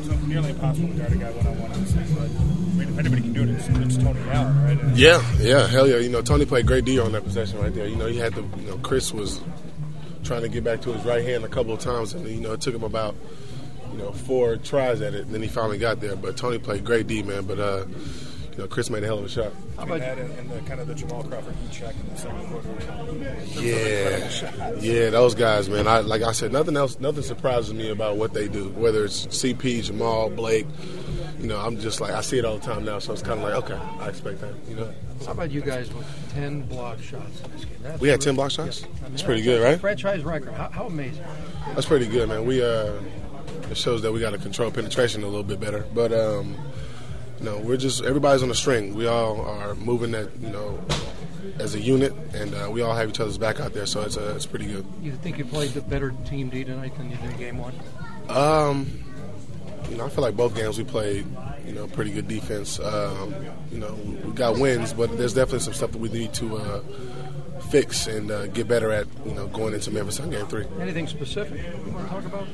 it's nearly impossible to guard a guy one-on-one on this thing, but I mean, if anybody can do it, it's Tony Allen, right? Yeah, hell yeah. Tony played great D on that possession right there. He had Chris was trying to get back to his right hand a couple of times, and it took him about 4 tries at it, and then he finally got there. But Tony played great D, man. But Chris made a hell of a shot. How about that in the kind of the Jamal Crawford heat check in the second quarter? Yeah, those guys, man. Like I said, nothing surprises me about what they do. Whether it's CP, Jamal, Blake, I'm just like I see it all the time now. So it's kind of like okay, I expect that. How about you guys with 10 block shots in this game? We had 10 block shots. Yeah. That's pretty good, right? Franchise record. How amazing! That's pretty good, man. We it shows that we got to control penetration a little bit better, but. Everybody's on a string. We all are moving that, as a unit, and we all have each other's back out there, so it's pretty good. You think you played the better team D tonight than you did in game one? I feel like both games we played, pretty good defense. We got wins, but there's definitely some stuff that we need to fix and get better at, going into Memphis on game 3. Anything specific you want to talk about?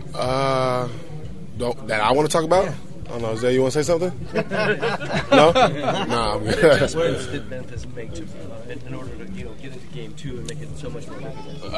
That I want to talk about? Yeah. I don't know. Zay, you want to say something? No? Nah, I'm good. What did Memphis make in order to get into game 2 and make it so much more difficult?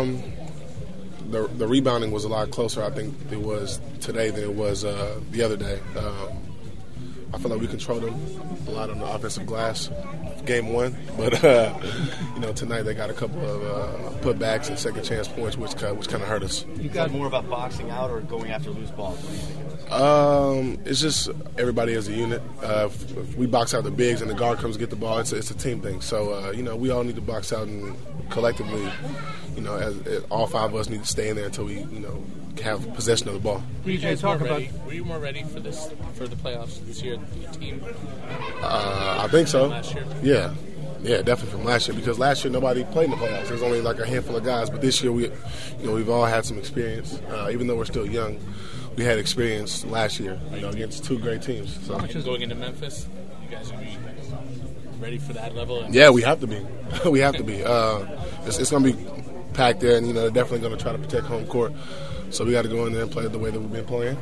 The rebounding was a lot closer, I think, it was today than it was the other day. I feel like we controlled them a lot on the offensive glass, game 1. But, tonight they got a couple of putbacks and second chance points, which kind of hurt us. You got more about boxing out or going after loose balls? What do you think it is? It's just everybody as a unit. If we box out the bigs and the guard comes to get the ball, it's a team thing. So, we all need to box out and collectively, as all 5 of us need to stay in there until we, have possession of the ball. Were you more ready for the playoffs this year, the team? I think so. Last year? Yeah, definitely from last year, because last year nobody played in the playoffs. There's only like a handful of guys, but this year we've all had some experience. Even though we're still young, we had experience last year, against 2 great teams. So going into Memphis, you guys are ready for that level? Yeah, we have to be. We have to be. It's going to be packed there, and they're definitely going to try to protect home court. So we got to go in there and play the way that we've been playing,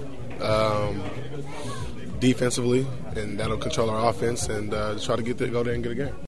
defensively, and that'll control our offense and try to go there and get a game.